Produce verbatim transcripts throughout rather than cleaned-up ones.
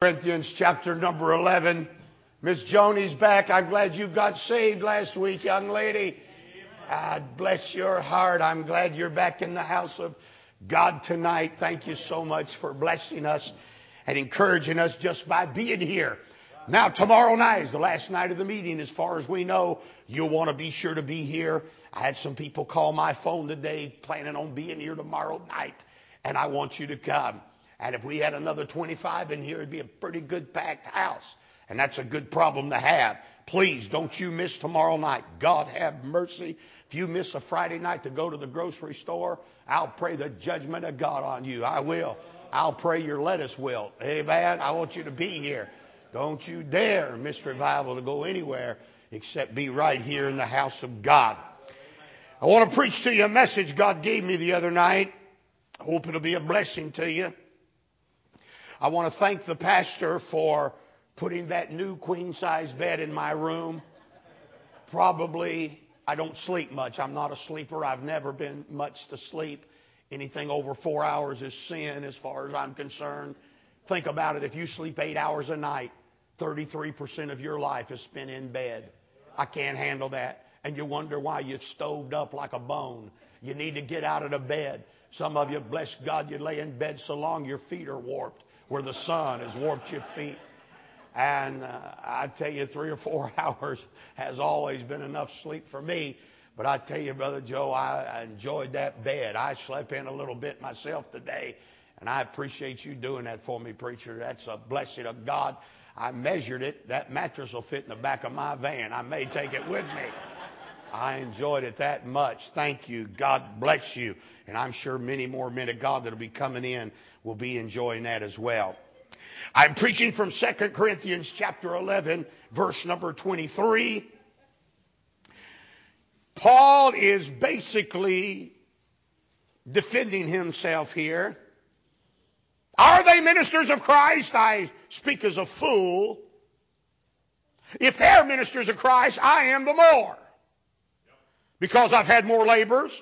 Corinthians chapter number eleven. Miss Joni's back. I'm glad you got saved last week, young lady. God bless your heart. I'm glad you're back in the house of God tonight. Thank you so much for blessing us and encouraging us just by being here. Now, tomorrow night is the last night of the meeting. As far as we know, you'll want to be sure to be here. I had some people call my phone today planning on being here tomorrow night, and I want you to come. And if we had another twenty-five in here, it'd be a pretty good packed house. And that's a good problem to have. Please don't you miss tomorrow night. God have mercy. If you miss a Friday night to go to the grocery store, I'll pray the judgment of God on you. I will. I'll pray your lettuce wilt. Amen. I want you to be here. Don't you dare miss revival to go anywhere except be right here in the house of God. I want to preach to you a message God gave me the other night. I hope it'll be a blessing to you. I want to thank the pastor for putting that new queen-size bed in my room. Probably, I don't sleep much. I'm not a sleeper. I've never been much to sleep. Anything over four hours is sin as far as I'm concerned. Think about it. If you sleep eight hours a night, thirty-three percent of your life is spent in bed. I can't handle that. And you wonder why you've stoved up like a bone. You need to get out of the bed. Some of you, bless God, you lay in bed so long your feet are warped, where the sun has warped your feet. And uh, I tell you, three or four hours has always been enough sleep for me. But I tell you, Brother Joe, I, I enjoyed that bed. I slept in a little bit myself today. And I appreciate you doing that for me, preacher. That's a blessing of God. I measured it. That mattress will fit in the back of my van. I may take it with me. I enjoyed it that much. Thank you. God bless you. And I'm sure many more men of God that will be coming in will be enjoying that as well. I'm preaching from Second Corinthians chapter eleven, verse number twenty-three. Paul is basically defending himself here. Are they ministers of Christ? I speak as a fool. If they're ministers of Christ, I am the more. Because I've had more labors,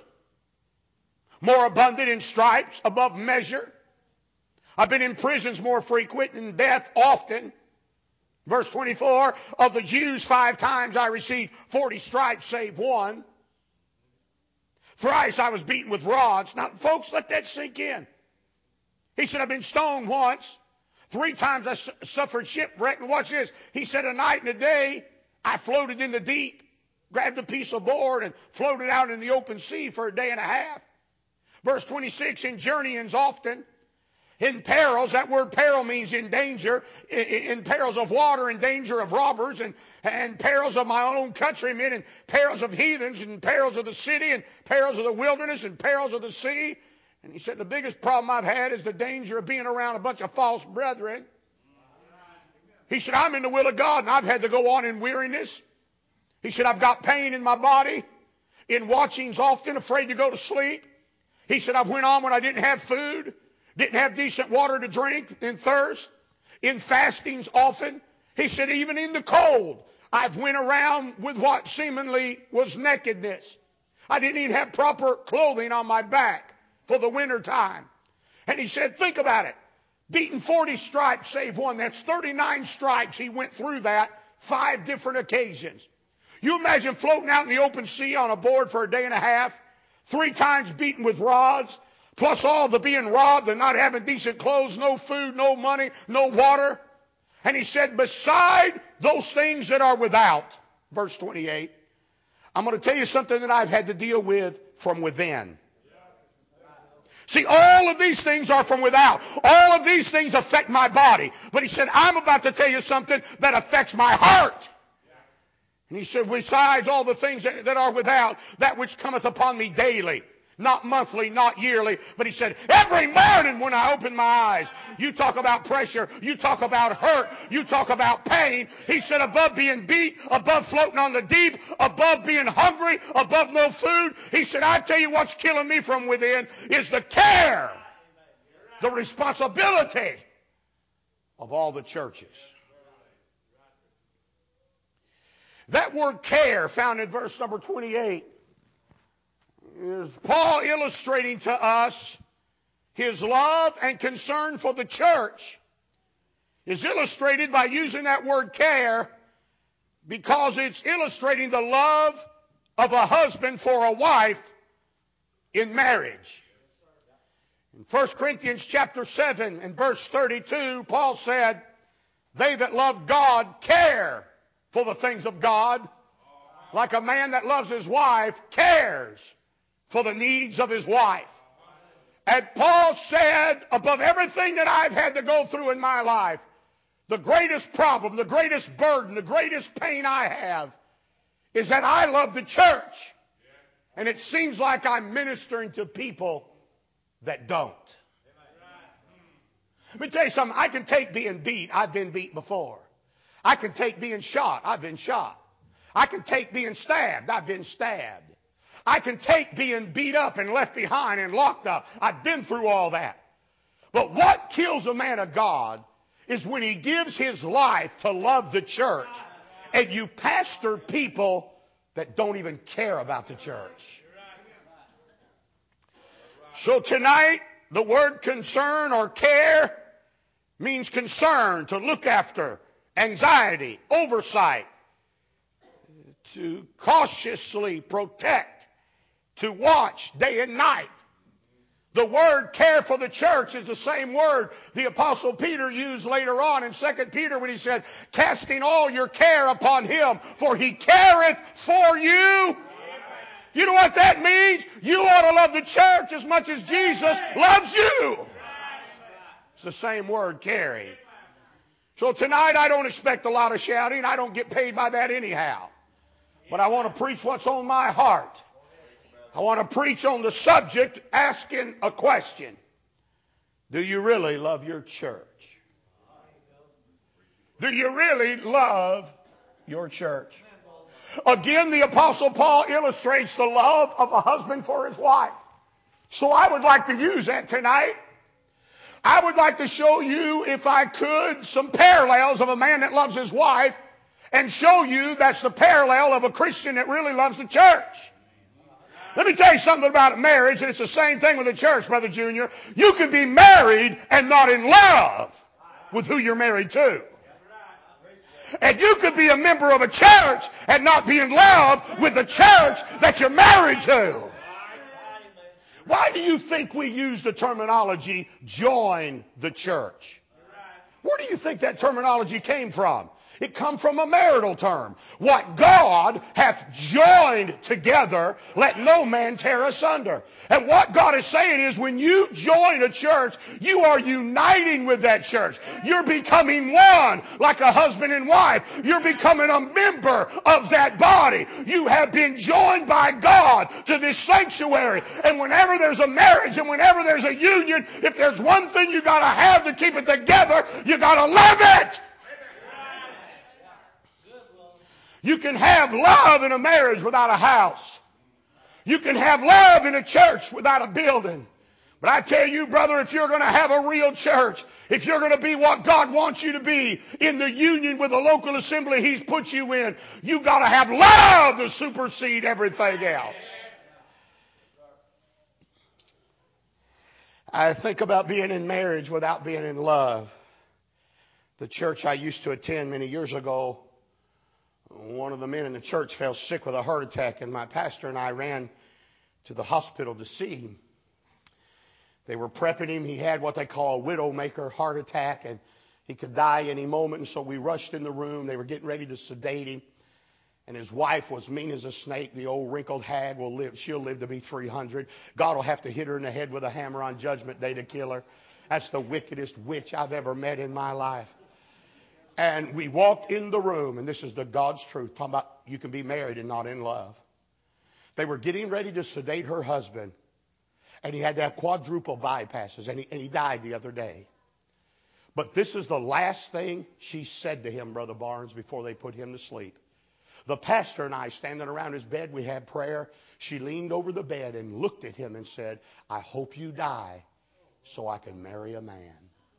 more abundant in stripes, above measure. I've been in prisons more frequent and death often. Verse twenty-four, of the Jews five times I received forty stripes save one. Thrice I was beaten with rods. Now, folks, let that sink in. He said, I've been stoned once. Three times I su- suffered shipwreck. And watch this. He said, a night and a day I floated in the deep, grabbed a piece of board and floated out in the open sea for a day and a half. Verse twenty-six, in journeyings often. In perils, that word peril means in danger, in, in perils of water, in danger of robbers, and, and perils of my own countrymen, and perils of heathens, and perils of the city, and perils of the wilderness, and perils of the sea. And he said, the biggest problem I've had is the danger of being around a bunch of false brethren. He said, I'm in the will of God, and I've had to go on in weariness. He said, I've got pain in my body, in watchings often, afraid to go to sleep. He said, I've went on when I didn't have food. Didn't have decent water to drink, in thirst, in fastings often. He said, even in the cold, I've went around with what seemingly was nakedness. I didn't even have proper clothing on my back for the winter time. And he said, think about it. Beaten forty stripes save one. That's thirty-nine stripes. He went through that five different occasions. You imagine floating out in the open sea on a board for a day and a half, three times beaten with rods, plus all the being robbed and not having decent clothes, no food, no money, no water. And he said, beside those things that are without, verse twenty-eight, I'm going to tell you something that I've had to deal with from within. See, all of these things are from without. All of these things affect my body. But he said, I'm about to tell you something that affects my heart. And he said, besides all the things that, that are without, that which cometh upon me daily. Not monthly, not yearly, but he said, every morning when I open my eyes, you talk about pressure, you talk about hurt, you talk about pain. He said, above being beat, above floating on the deep, above being hungry, above no food. He said, I tell you what's killing me from within is the care, the responsibility of all the churches. That word care found in verse number twenty-eight is Paul illustrating to us his love and concern for the church is illustrated by using that word care because it's illustrating the love of a husband for a wife in marriage. In First Corinthians chapter seven and verse thirty-two, Paul said, they that love God care for the things of God, like a man that loves his wife cares for the needs of his wife. And Paul said, above everything that I've had to go through in my life, the greatest problem, the greatest burden, the greatest pain I have is that I love the church. And it seems like I'm ministering to people that don't. Let me tell you something. I can take being beat. I've been beat before. I can take being shot. I've been shot. I can take being stabbed. I've been stabbed. I can take being beat up and left behind and locked up. I've been through all that. But what kills a man of God is when he gives his life to love the church and you pastor people that don't even care about the church. So tonight, the word concern or care means concern, to look after, anxiety, oversight, to cautiously protect, to watch day and night. The word care for the church is the same word the Apostle Peter used later on in Second Peter when he said, casting all your care upon him, for he careth for you. You know what that means? You ought to love the church as much as Jesus loves you. It's the same word, caring. So tonight I don't expect a lot of shouting. I don't get paid by that anyhow. But I want to preach what's on my heart. I want to preach on the subject, asking a question. Do you really love your church? Do you really love your church? Again, the Apostle Paul illustrates the love of a husband for his wife. So I would like to use that tonight. I would like to show you, if I could, some parallels of a man that loves his wife and show you that's the parallel of a Christian that really loves the church. Let me tell you something about marriage, and it's the same thing with the church, Brother Junior. You can be married and not in love with who you're married to. And you could be a member of a church and not be in love with the church that you're married to. Why do you think we use the terminology, join the church? Where do you think that terminology came from? It come from a marital term. What God hath joined together, let no man tear asunder. And what God is saying is when you join a church, you are uniting with that church. You're becoming one, like a husband and wife. You're becoming a member of that body. You have been joined by God to this sanctuary. And whenever there's a marriage and whenever there's a union, if there's one thing you got to have to keep it together, you got to love it. You can have love in a marriage without a house. You can have love in a church without a building. But I tell you, brother, if you're going to have a real church, if you're going to be what God wants you to be in the union with the local assembly He's put you in, you got to have love to supersede everything else. I think about being in marriage without being in love. The church I used to attend many years ago, one of the men in the church fell sick with a heart attack, and my pastor and I ran to the hospital to see him. They were prepping him. He had what they call a widowmaker heart attack, and he could die any moment. And so we rushed in the room. They were getting ready to sedate him. And his wife was mean as a snake. The old wrinkled hag will live. She'll live to be three hundred. God will have to hit her in the head with a hammer on Judgment Day to kill her. That's the wickedest witch I've ever met in my life. And we walked in the room, and this is the God's truth, talking about you can be married and not in love. They were getting ready to sedate her husband, and he had to have quadruple bypasses, and he, and he died the other day. But this is the last thing she said to him, Brother Barnes, before they put him to sleep. The pastor and I, standing around his bed, we had prayer. She leaned over the bed and looked at him and said, I hope you die so I can marry a man.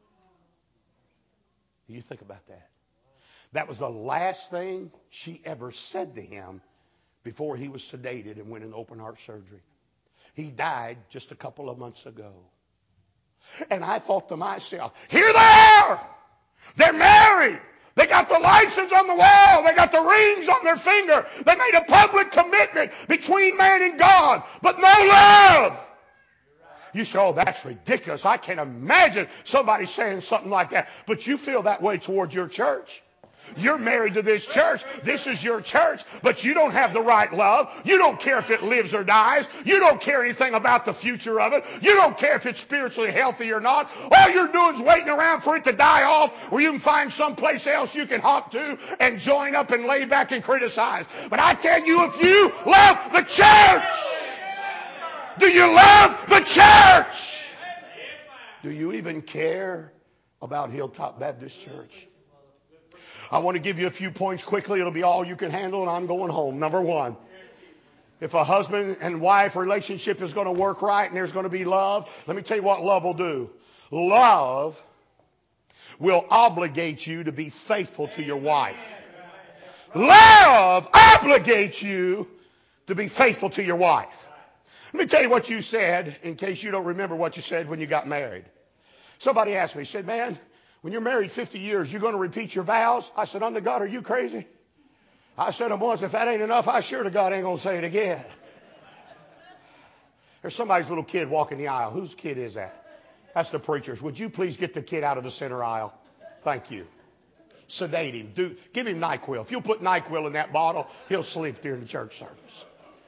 You think about that. That was the last thing she ever said to him before he was sedated and went in open heart surgery. He died just a couple of months ago. And I thought to myself, here they are. They're married. They got the license on the wall. They got the rings on their finger. They made a public commitment between man and God, but no love. You say, oh, that's ridiculous. I can't imagine somebody saying something like that. But you feel that way towards your church. You're married to this church. This is your church. But you don't have the right love. You don't care if it lives or dies. You don't care anything about the future of it. You don't care if it's spiritually healthy or not. All you're doing is waiting around for it to die off where you can find someplace else you can hop to and join up and lay back and criticize. But I tell you, if you love the church, do you love the church? Do you even care about Hilltop Baptist Church? I want to give you a few points quickly. It'll be all you can handle, and I'm going home. Number one, if a husband and wife relationship is going to work right and there's going to be love, let me tell you what love will do. Love will obligate you to be faithful to your wife. Love obligates you to be faithful to your wife. Let me tell you what you said in case you don't remember what you said when you got married. Somebody asked me, said, man, when you're married fifty years, you're going to repeat your vows? I said, unto God, are you crazy? I said them once. If that ain't enough, I sure to God ain't going to say it again. There's somebody's little kid walking the aisle. Whose kid is that? That's the preacher's. Would you please get the kid out of the center aisle? Thank you. Sedate him. Do, give him NyQuil. If you'll put NyQuil in that bottle, he'll sleep during the church service.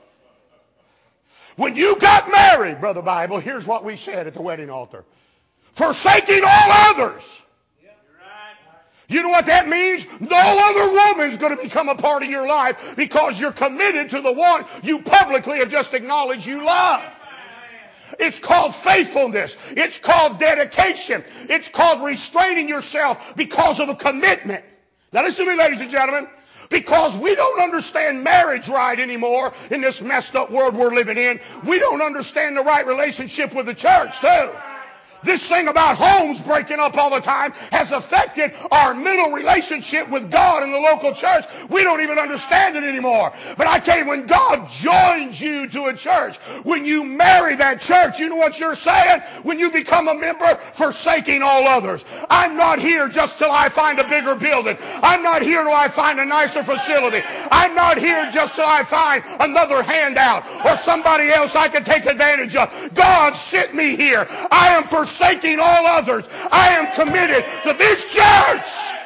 When you got married, Brother Bible, here's what we said at the wedding altar. Forsaking all others. You know what that means? No other woman's going to become a part of your life because you're committed to the one you publicly have just acknowledged you love. It's called faithfulness. It's called dedication. It's called restraining yourself because of a commitment. Now listen to me, ladies and gentlemen. Because we don't understand marriage right anymore in this messed up world we're living in. We don't understand the right relationship with the church too. This thing about homes breaking up all the time has affected our middle relationship with God and the local church. We don't even understand it anymore. But I tell you, when God joins you to a church, when you marry that church, you know what you're saying? When you become a member, forsaking all others. I'm not here just till I find a bigger building. I'm not here till I find a nicer facility. I'm not here just till I find another handout or somebody else I can take advantage of. God sent me here. I am forsaking Forsaking all others. I am committed to this church.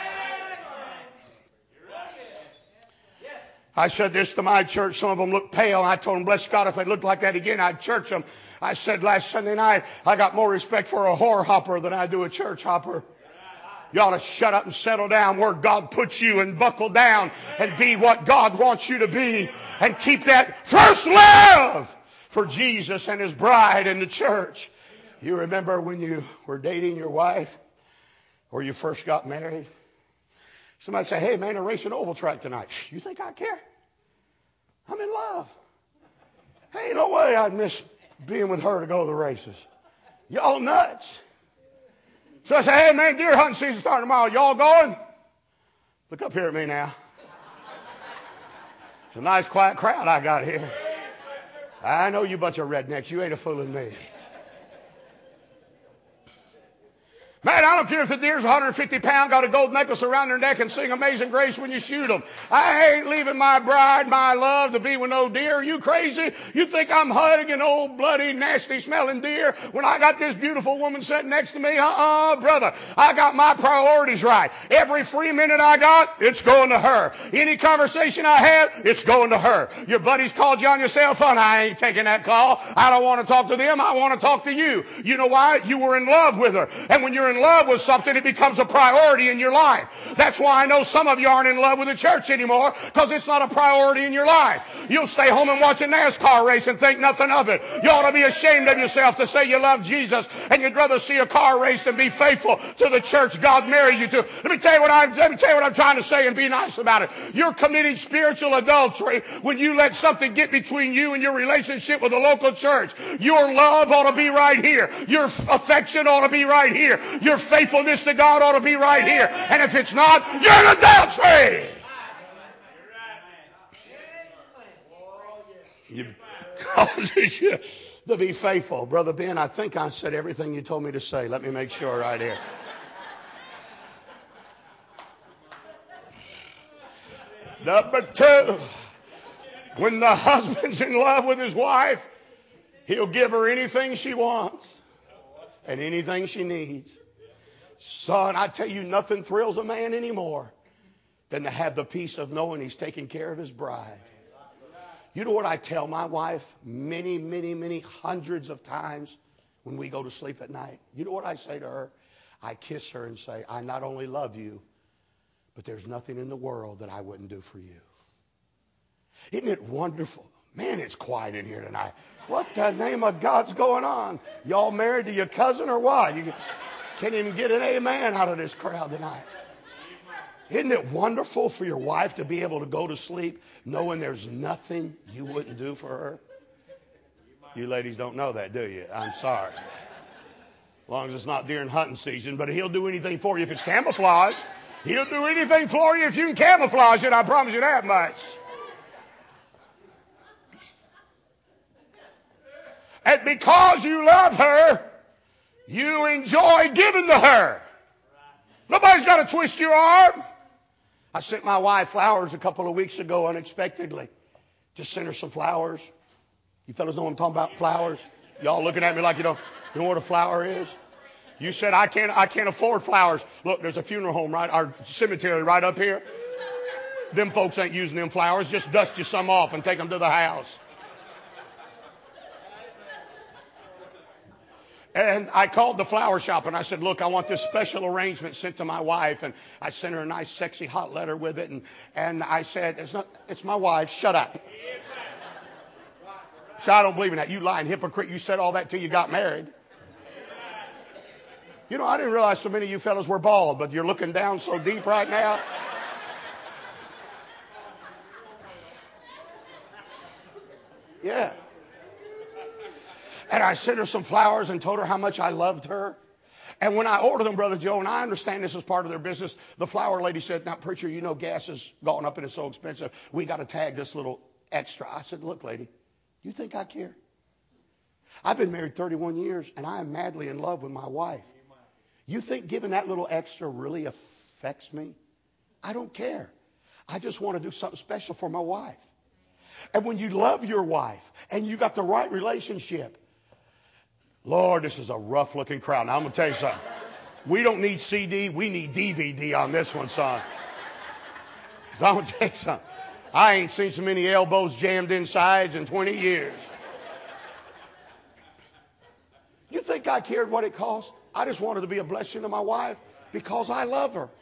I said this to my church. Some of them looked pale. I told them, bless God, if they looked like that again, I'd church them. I said last Sunday night, I got more respect for a whore hopper than I do a church hopper. You ought to shut up and settle down where God puts you and buckle down and be what God wants you to be and keep that first love for Jesus and His bride and the church. You remember when you were dating your wife or you first got married? Somebody say, hey, man, they're racing oval track tonight. You think I care? I'm in love. Hey, no way I'd miss being with her to go to the races. Y'all nuts. So I say, hey, man, deer hunting season starting tomorrow. Y'all going? Look up here at me now. It's a nice, quiet crowd I got here. I know you bunch of rednecks. You ain't a fooling me. Man, I don't care if the deer's one hundred fifty pounds, got a gold necklace around their neck and sing Amazing Grace when you shoot them. I ain't leaving my bride, my love, to be with no deer. Are you crazy? You think I'm hugging old bloody, nasty smelling deer when I got this beautiful woman sitting next to me? Uh-uh, brother. I got my priorities right. Every free minute I got, it's going to her. Any conversation I have, it's going to her. Your buddies called you on your cell phone. I ain't taking that call. I don't want to talk to them. I want to talk to you. You know why? You were in love with her. And when you're in love with something, it becomes a priority in your life. That's why I know some of you aren't in love with the church anymore, because it's not a priority in your life. You'll stay home and watch a NASCAR race and think nothing of it. You ought to be ashamed of yourself to say you love Jesus and you'd rather see a car race than be faithful to the church God married you to. Let me tell you what I'm, let me tell you what I'm trying to say and be nice about it. You're committing spiritual adultery when you let something get between you and your relationship with the local church. Your love ought to be right here. Your affection ought to be right here. Your faithfulness to God ought to be right here. And if it's not, you're in adultery. You causes you to be faithful. Brother Ben, I think I said everything you told me to say. Let me make sure right here. Number two, when the husband's in love with his wife, he'll give her anything she wants and anything she needs. Son, I tell you, nothing thrills a man anymore than to have the peace of knowing he's taking care of his bride. You know what I tell my wife many, many, many hundreds of times when we go to sleep at night? You know what I say to her? I kiss her and say, I not only love you, but there's nothing in the world that I wouldn't do for you. Isn't it wonderful? Man, it's quiet in here tonight. What the name of God's going on? Y'all married to your cousin or what? You can't even get an amen out of this crowd tonight. Isn't it wonderful for your wife to be able to go to sleep knowing there's nothing you wouldn't do for her? You ladies don't know that, do you? I'm sorry. As long as it's not during hunting season, but he'll do anything for you if it's camouflage. He'll do anything for you if you can camouflage it. I promise you that much. And because you love her, you enjoy giving to her. Nobody's got to twist your arm. I sent my wife flowers a couple of weeks ago unexpectedly. Just sent her some flowers. You fellas know what I'm talking about, flowers? Y'all looking at me like you don't you know what a flower is? You said, I can't, I can't afford flowers. Look, there's a funeral home, right? Our cemetery right up here. Them folks ain't using them flowers. Just dust you some off and take them to the house. And I called the flower shop and I said, look, I want this special arrangement sent to my wife. And I sent her a nice, sexy, hot letter with it. And, and I said, it's not, it's my wife. Shut up. So I don't believe in that. You lying hypocrite. You said all that till you got married. You know, I didn't realize so many of you fellas were bald, but you're looking down so deep right now. Yeah. And I sent her some flowers and told her how much I loved her. And when I ordered them, Brother Joe, and I understand this is part of their business, the flower lady said, now, preacher, you know gas has gone up and it's so expensive. We got to tag this little extra. I said, look, lady, you think I care? I've been married thirty-one years, and I am madly in love with my wife. You think giving that little extra really affects me? I don't care. I just want to do something special for my wife. And when you love your wife and you got the right relationship, Lord, this is a rough looking crowd. Now I'm going to tell you something. We don't need C D. We need D V D on this one, son. So I'm going to tell you something. I ain't seen so many elbows jammed in sides in twenty years. You think I cared what it cost? I just wanted to be a blessing to my wife because I love her.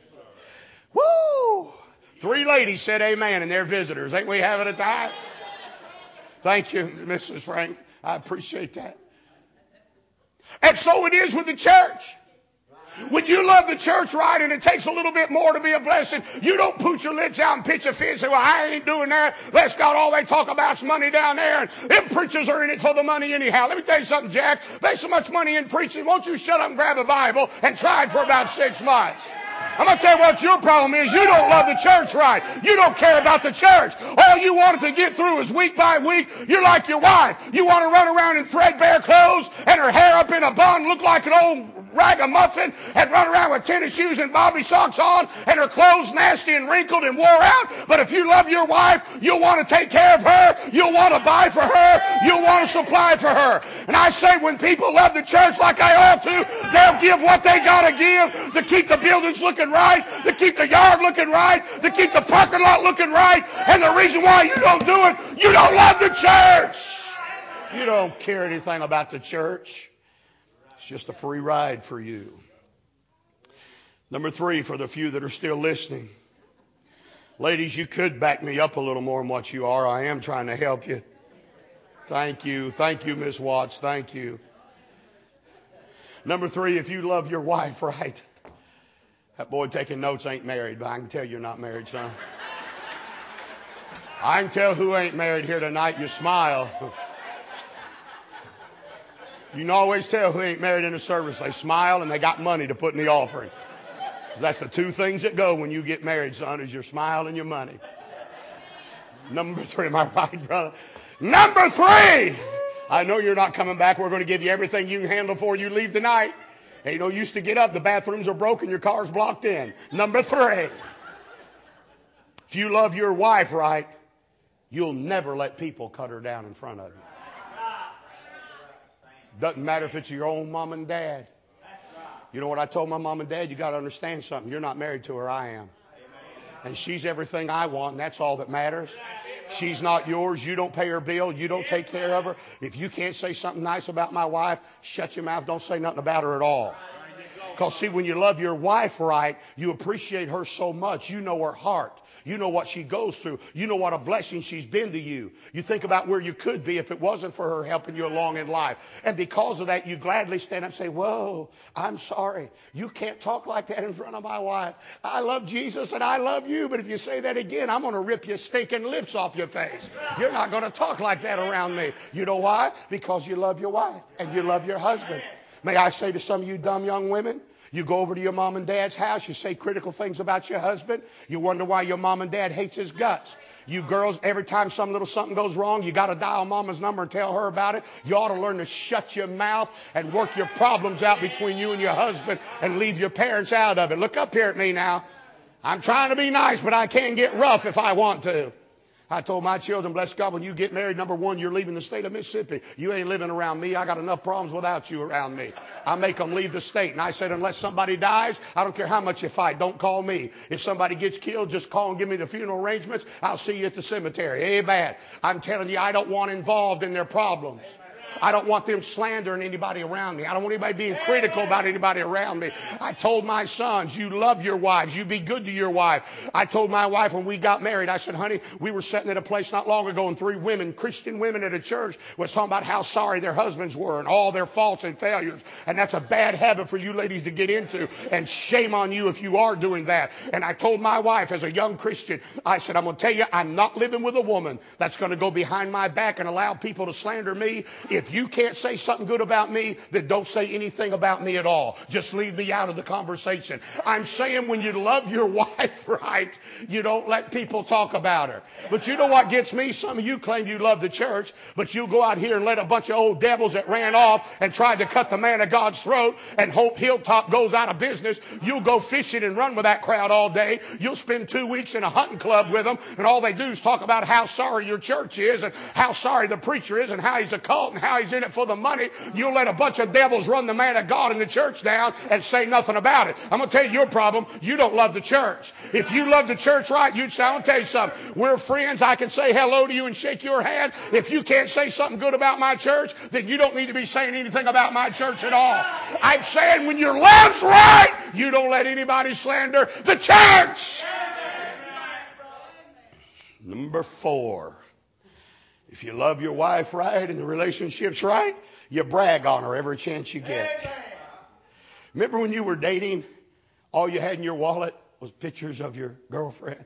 Woo! Three ladies said amen and they're visitors. Ain't we having a time? Thank you, Missus Frank. I appreciate that. And so it is with the church. When you love the church right and it takes a little bit more to be a blessing, you don't put your lips out and pitch a fit and say, well, I ain't doing that. Let's God, all they talk about is money down there. And them preachers are in it for the money anyhow. Let me tell you something, Jack. There's so much money in preaching. Won't you shut up and grab a Bible and try it for about six months? I'm going to tell you what your problem is. You don't love the church right. You don't care about the church. All you wanted to get through is week by week. You're like your wife. You want to run around in threadbare clothes and her hair up in a bun, look like an old ragamuffin, and run around with tennis shoes and bobby socks on, and her clothes nasty and wrinkled and wore out. But if you love your wife, you'll want to take care of her. You'll want to buy for her. You'll want to supply for her. And I say when people love the church like I ought to, they'll give what they got to give to keep the buildings looking right, to keep the yard looking right, to keep the parking lot looking right. And the reason why you don't do it, you don't love the church. You don't care anything about the church. It's just a free ride for you. Number three, for the few that are still listening. Ladies, you could back me up a little more than what you are. I am trying to help you. Thank you. Thank you, Miss Watts. Thank you. Number three, if you love your wife right. That boy taking notes ain't married, but I can tell you're not married, son. I can tell who ain't married here tonight. You smile. You can always tell who ain't married in a service. They smile and they got money to put in the offering. That's the two things that go when you get married, son, is your smile and your money. Number three, am I right, brother? Number three, I know you're not coming back. We're going to give you everything you can handle before you leave tonight. Ain't no use to get up. The bathrooms are broken. Your car's blocked in. Number three. If you love your wife right, you'll never let people cut her down in front of you. Doesn't matter if it's your own mom and dad. You know what I told my mom and dad? You got to understand something. You're not married to her. I am. And she's everything I want, and that's all that matters. She's not yours. You don't pay her bill. You don't take care of her. If you can't say something nice about my wife, shut your mouth. Don't say nothing about her at all. Because, see, when you love your wife right, you appreciate her so much. You know her heart. You know what she goes through. You know what a blessing she's been to you. You think about where you could be if it wasn't for her helping you along in life. And because of that, you gladly stand up and say, whoa, I'm sorry. You can't talk like that in front of my wife. I love Jesus and I love you. But if you say that again, I'm going to rip your stinking lips off your face. You're not going to talk like that around me. You know why? Because you love your wife and you love your husband. May I say to some of you dumb young women, you go over to your mom and dad's house, you say critical things about your husband, you wonder why your mom and dad hates his guts. You girls, every time some little something goes wrong, you got to dial mama's number and tell her about it. You ought to learn to shut your mouth and work your problems out between you and your husband and leave your parents out of it. Look up here at me now. I'm trying to be nice, but I can get rough if I want to. I told my children, bless God, when you get married, number one, you're leaving the state of Mississippi. You ain't living around me. I got enough problems without you around me. I make them leave the state. And I said, unless somebody dies, I don't care how much you fight. Don't call me. If somebody gets killed, just call and give me the funeral arrangements. I'll see you at the cemetery. Amen. I'm telling you, I don't want involved in their problems. I don't want them slandering anybody around me. I don't want anybody being critical about anybody around me. I told my sons, you love your wives. You be good to your wife. I told my wife when we got married, I said, honey, we were sitting at a place not long ago and three women, Christian women at a church, was talking about how sorry their husbands were and all their faults and failures. And that's a bad habit for you ladies to get into. And shame on you if you are doing that. And I told my wife as a young Christian, I said, I'm going to tell you, I'm not living with a woman that's going to go behind my back and allow people to slander me. If you can't say something good about me, then don't say anything about me at all. Just leave me out of the conversation. I'm saying when you love your wife right, you don't let people talk about her. But you know what gets me? Some of you claim you love the church, but you go out here and let a bunch of old devils that ran off and tried to cut the man of God's throat and hope Hilltop goes out of business. You'll go fishing and run with that crowd all day. You'll spend two weeks in a hunting club with them, and all they do is talk about how sorry your church is and how sorry the preacher is and how he's a cult and how he's in it for the money. You'll let a bunch of devils run the man of God in the church down and say nothing about it. I'm going to tell you your problem. You don't love the church. If you love the church right, you'd say, I'll tell you something. We're friends. I can say hello to you and shake your hand. If you can't say something good about my church, then you don't need to be saying anything about my church at all. I'm saying when your love's right, you don't let anybody slander the church. Number four. If you love your wife right and the relationship's right, you brag on her every chance you get. Remember when you were dating, all you had in your wallet was pictures of your girlfriend?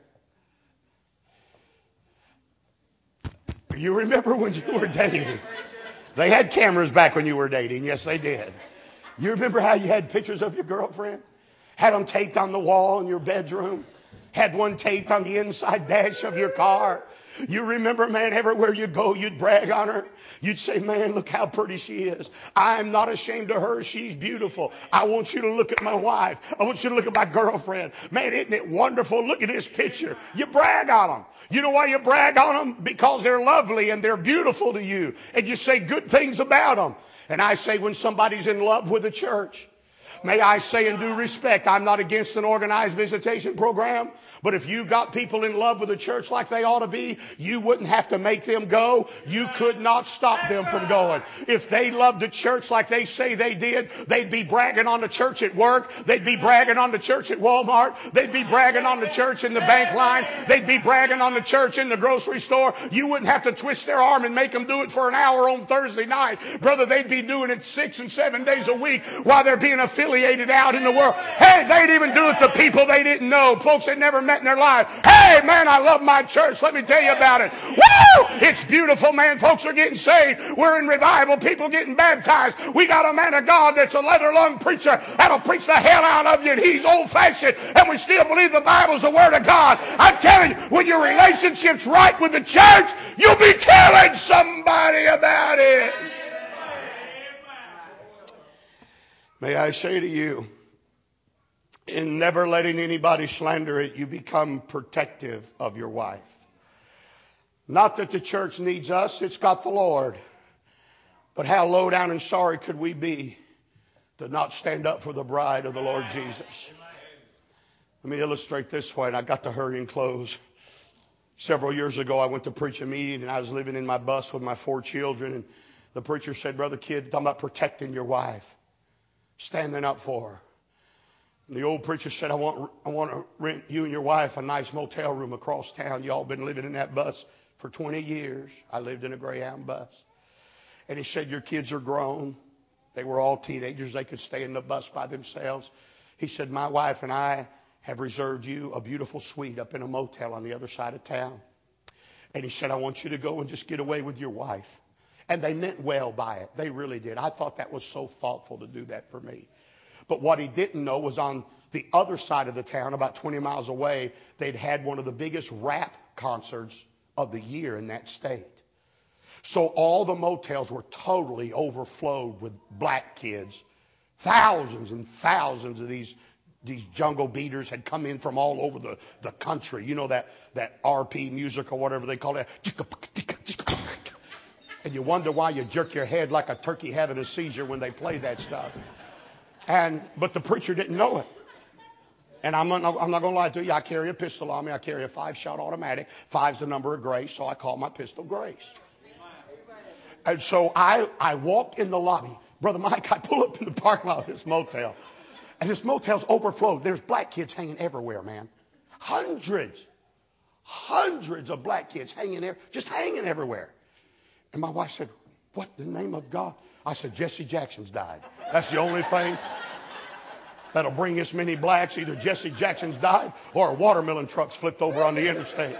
You remember when you were dating? They had cameras back when you were dating. Yes, they did. You remember how you had pictures of your girlfriend? Had them taped on the wall in your bedroom? Had one taped on the inside dash of your car? You remember, man, everywhere you go, you'd brag on her. You'd say, man, look how pretty she is. I'm not ashamed of her. She's beautiful. I want you to look at my wife. I want you to look at my girlfriend. Man, isn't it wonderful? Look at this picture. You brag on them. You know why you brag on them? Because they're lovely and they're beautiful to you. And you say good things about them. And I say when somebody's in love with a church, may I say in due respect, I'm not against an organized visitation program, but if you got people in love with the church like they ought to be, you wouldn't have to make them go. You could not stop them from going. If they loved the church like they say they did, they'd be bragging on the church at work. They'd be bragging on the church at Walmart. They'd be bragging on the church in the bank line. They'd be bragging on the church in the grocery store. You wouldn't have to twist their arm and make them do it for an hour on Thursday night. Brother, they'd be doing it six and seven days a week while they're being affiliated out in the world. Hey, they'd even do it to people they didn't know, folks they never met in their life. Hey, man, I love my church. Let me tell you about it. Woo! It's beautiful, man. Folks are getting saved. We're in revival. People getting baptized. We got a man of God that's a leather-lung preacher that'll preach the hell out of you, and he's old-fashioned, and we still believe the Bible's the Word of God. I'm telling you, when your relationship's right with the church, you'll be telling somebody about it. May I say to you, In never letting anybody slander it, you become protective of your wife. Not that the church needs us, it's got the Lord. But how low down and sorry could we be to not stand up for the bride of the Lord Jesus? Let me illustrate this way, and I got to hurry and close. Several years ago, I went to preach a meeting, and I was living in my bus with my four children, and the preacher said, Brother Kidd, talking about protecting your wife, standing up for her. And the old preacher said, I want, I want to rent you and your wife a nice motel room across town. Y'all been living in that bus for twenty years. I lived in a Greyhound bus. And he said, your kids are grown. They were all teenagers. They could stay in the bus by themselves. He said, my wife and I have reserved you a beautiful suite up in a motel on the other side of town. And he said, I want you to go and just get away with your wife. And they meant well by it. They really did. I thought that was so thoughtful to do that for me. But what he didn't know was on the other side of the town, about twenty miles away, they'd had one of the biggest rap concerts of the year in that state. So all the motels were totally overflowed with black kids. Thousands and thousands of these these jungle beaters had come in from all over the, the country. You know that, that R P music or whatever they call it. And you wonder why you jerk your head like a turkey having a seizure when they play that stuff. And but the preacher didn't know it. And I'm not, I'm not going to lie to you. I carry a pistol on me. I carry a five-shot automatic. Five's the number of grace, so I call my pistol Grace. And so I, I walk in the lobby. Brother Mike, I pull up in the parking lot of this motel. And this motel's overflowed. There's black kids hanging everywhere, man. Hundreds. Hundreds of black kids hanging there, just hanging everywhere. And my wife said, what in the name of God? I said, Jesse Jackson's died. That's the only thing that'll bring this many blacks. Either Jesse Jackson's died or a watermelon truck's flipped over on the interstate.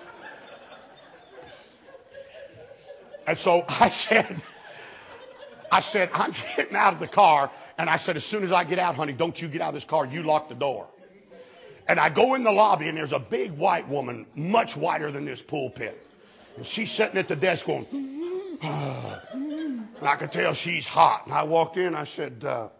And so I said, I said, I'm getting out of the car. And I said, as soon as I get out, honey, don't you get out of this car. You lock the door. And I go in the lobby, and there's a big white woman, much whiter than this pulpit. And she's sitting at the desk going, and I could tell she's hot. And I walked in, I said, uh,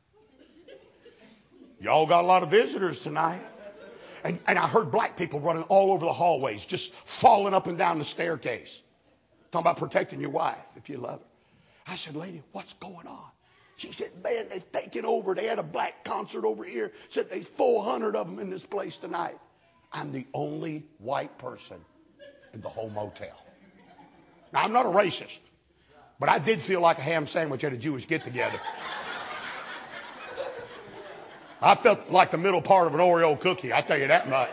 y'all got a lot of visitors tonight. And, and I heard black people running all over the hallways, just falling up and down the staircase. Talking about protecting your wife if you love her. I said, lady, what's going on? She said, man, they've taken over. They had a black concert over here. Said there's four hundred of them in this place tonight. I'm the only white person in the whole motel. Now, I'm not a racist, but I did feel like a ham sandwich at a Jewish get-together. I felt like the middle part of an Oreo cookie, I tell you that much.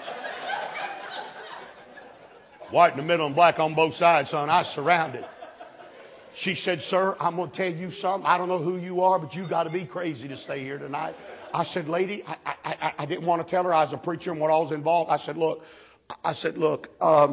White in the middle and black on both sides, son. I was surrounded. She said, sir, I'm going to tell you something. I don't know who you are, but you got to be crazy to stay here tonight. I said, lady, I, I, I, I didn't want to tell her I was a preacher and what all was involved. I said, look, I said, look, um,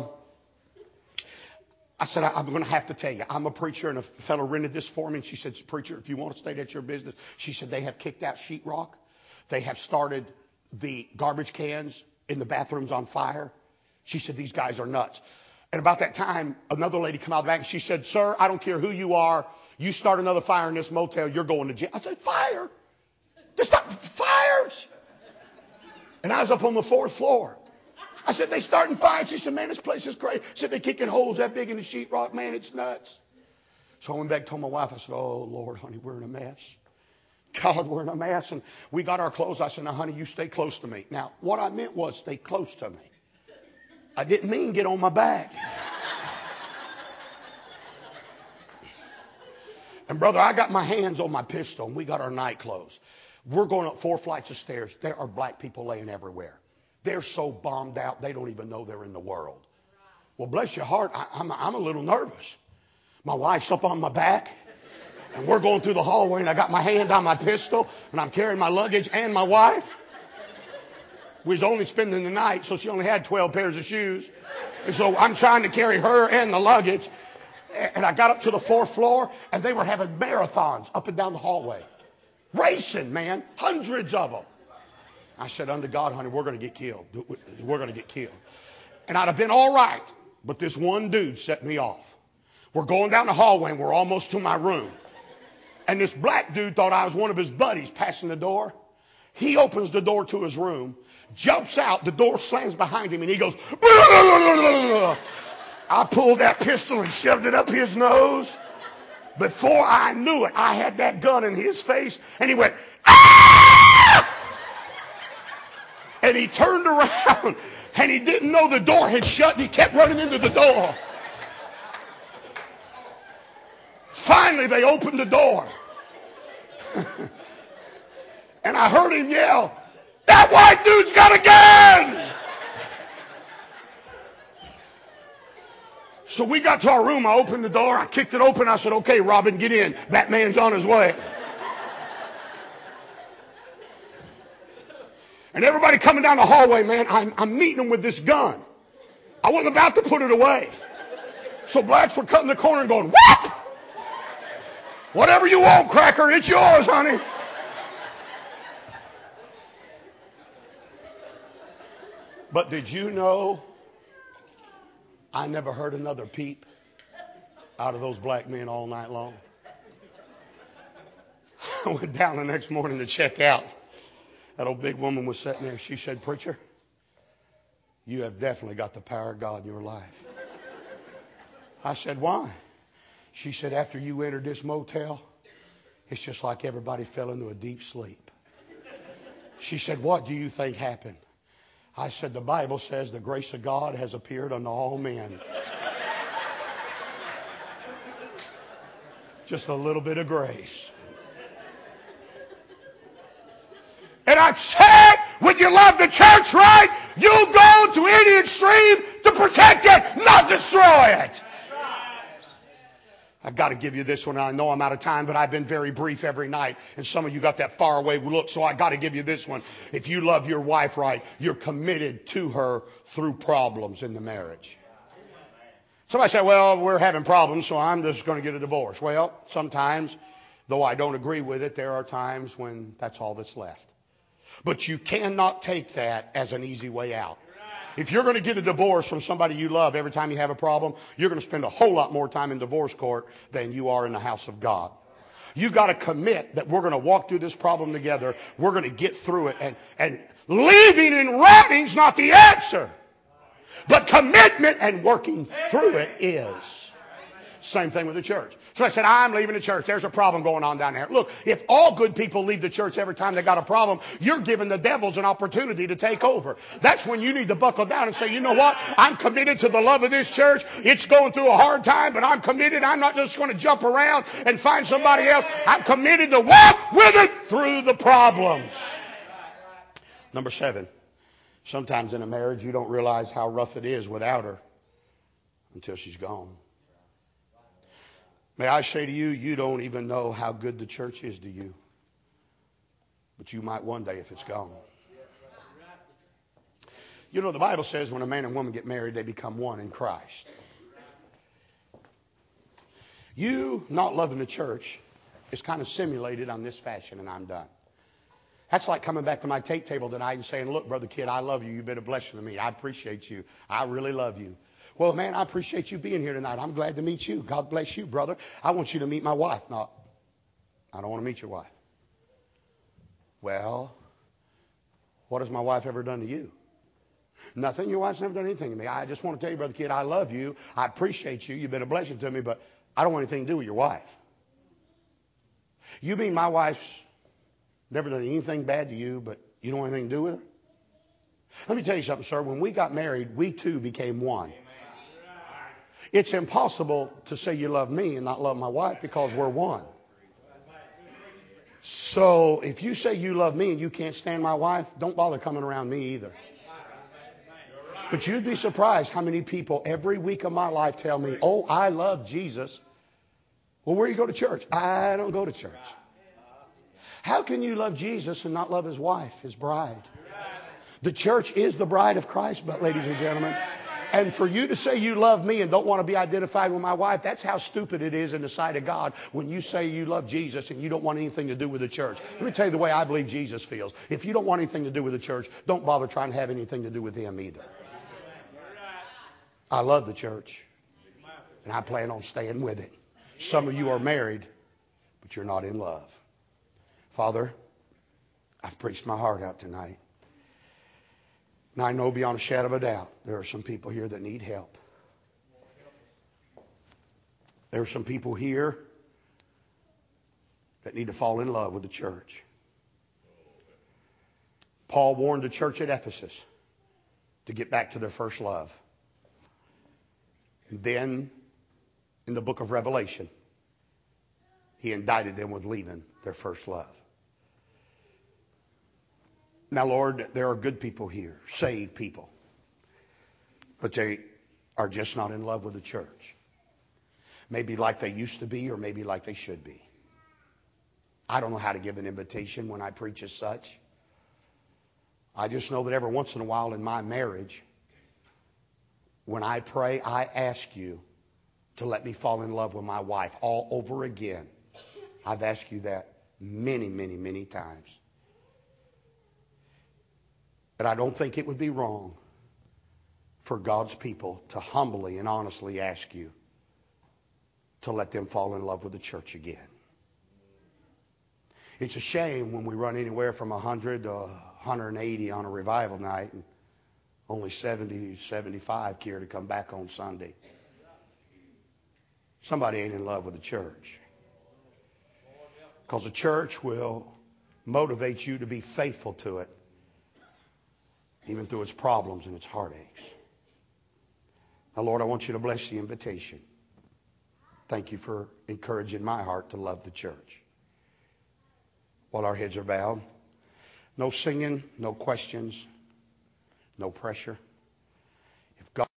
I said, I, I'm going to have to tell you, I'm a preacher, and a fellow rented this for me. And she said, preacher, if you want to stay, that's your business. She said, they have kicked out sheetrock. They have started the garbage cans in the bathrooms on fire. She said, these guys are nuts. And about that time, another lady came out of the back and she said, sir, I don't care who you are. You start another fire in this motel, you're going to jail. I said, fire? There's not fires. And I was up on the fourth floor. I said, they starting fires. She said, man, this place is crazy. I said, they're kicking holes that big in the sheetrock. Man, it's nuts. So I went back and told my wife, I said, oh, Lord, honey, we're in a mess. God, we're in a mess. And we got our clothes. I said, now, honey, you stay close to me. Now, what I meant was stay close to me. I didn't mean get on my back. And brother, I got my hands on my pistol, and we got our night clothes. We're going up four flights of stairs. There are black people laying everywhere. They're so bombed out, they don't even know they're in the world. Well, bless your heart, I, I'm, I'm a little nervous. My wife's up on my back, and we're going through the hallway, and I got my hand on my pistol, and I'm carrying my luggage and my wife. We was only spending the night, so she only had twelve pairs of shoes. And so I'm trying to carry her and the luggage. And I got up to the fourth floor, and they were having marathons up and down the hallway. Racing, man. Hundreds of them. I said, under God, honey, we're going to get killed. We're going to get killed. And I'd have been all right, but this one dude set me off. We're going down the hallway, and we're almost to my room. And this black dude thought I was one of his buddies passing the door. He opens the door to his room, jumps out, the door slams behind him, and he goes, blah, blah, blah, blah, blah. I pulled that pistol and shoved it up his nose. Before I knew it, I had that gun in his face, and he went, ah! And he turned around, and he didn't know the door had shut, and he kept running into the door. Finally, they opened the door. And I heard him yell, that white dude's got a gun! So we got to our room. I opened the door. I kicked it open. I said, okay, Robin, get in. Batman's on his way. And everybody coming down the hallway, man, I'm, I'm meeting them with this gun. I wasn't about to put it away. So blacks were cutting the corner and going, what? Whatever you want, cracker, it's yours, honey. But did you know I never heard another peep out of those black men all night long? I went down the next morning to check out. That old big woman was sitting there. She said, preacher, you have definitely got the power of God in your life. I said, why? She said, after you entered this motel, it's just like everybody fell into a deep sleep. She said, what do you think happened? I said, the Bible says the grace of God has appeared unto all men. Just a little bit of grace. And I've said, when you love the church right, you'll go to any extreme to protect it, not destroy it. I've got to give you this one. I know I'm out of time, but I've been very brief every night. And some of you got that faraway look, so I got to give you this one. If you love your wife right, you're committed to her through problems in the marriage. Somebody say, well, we're having problems, so I'm just going to get a divorce. Well, sometimes, though I don't agree with it, there are times when that's all that's left. But you cannot take that as an easy way out. If you're going to get a divorce from somebody you love every time you have a problem, you're going to spend a whole lot more time in divorce court than you are in the house of God. You got to commit that we're going to walk through this problem together. We're going to get through it. And, and leaving in writing's not the answer. But commitment and working through it is. Same thing with the church. So I said, I'm leaving the church. There's a problem going on down there. Look, if all good people leave the church every time they got a problem, you're giving the devils an opportunity to take over. That's when you need to buckle down and say, you know what? I'm committed to the love of this church. It's going through a hard time, but I'm committed. I'm not just going to jump around and find somebody else. I'm committed to walk with it through the problems. Number seven. Sometimes in a marriage, you don't realize how rough it is without her until she's gone. May I say to you, you don't even know how good the church is to you. But you might one day if it's gone. You know, the Bible says when a man and woman get married, they become one in Christ. You not loving the church is kind of simulated on this fashion, and I'm done. That's like coming back to my tape table tonight and saying, look, Brother Kid, I love you. You've been a blessing to me. I appreciate you. I really love you. Well, man, I appreciate you being here tonight. I'm glad to meet you. God bless you, brother. I want you to meet my wife. No, I don't want to meet your wife. Well, what has my wife ever done to you? Nothing. Your wife's never done anything to me. I just want to tell you, Brother Kid, I love you. I appreciate you. You've been a blessing to me, but I don't want anything to do with your wife. You mean my wife's never done anything bad to you, but you don't want anything to do with her? Let me tell you something, sir. When we got married, we too became one. It's impossible to say you love me and not love my wife because we're one. So if you say you love me and you can't stand my wife, don't bother coming around me either. But you'd be surprised how many people every week of my life tell me, oh, I love Jesus. Well, where do you go to church? I don't go to church. How can you love Jesus and not love his wife, his bride? The church is the bride of Christ, but ladies and gentlemen. And for you to say you love me and don't want to be identified with my wife, that's how stupid it is in the sight of God when you say you love Jesus and you don't want anything to do with the church. Let me tell you the way I believe Jesus feels. If you don't want anything to do with the church, don't bother trying to have anything to do with him either. I love the church, and I plan on staying with it. Some of you are married, but you're not in love. Father, I've preached my heart out tonight. And I know beyond a shadow of a doubt, there are some people here that need help. There are some people here that need to fall in love with the church. Paul warned the church at Ephesus to get back to their first love. And then, in the book of Revelation, he indicted them with leaving their first love. Now, Lord, there are good people here, saved people, but they are just not in love with the church. Maybe like they used to be, or maybe like they should be. I don't know how to give an invitation when I preach as such. I just know that every once in a while in my marriage, when I pray, I ask you to let me fall in love with my wife all over again. I've asked you that many, many, many times. But I don't think it would be wrong for God's people to humbly and honestly ask you to let them fall in love with the church again. It's a shame when we run anywhere from one hundred to one hundred eighty on a revival night and only seventy, seventy-five care to come back on Sunday. Somebody ain't in love with the church. Because the church will motivate you to be faithful to it, even through its problems and its heartaches. Now, Lord, I want you to bless the invitation. Thank you for encouraging my heart to love the church. While our heads are bowed, no singing, no questions, no pressure. If God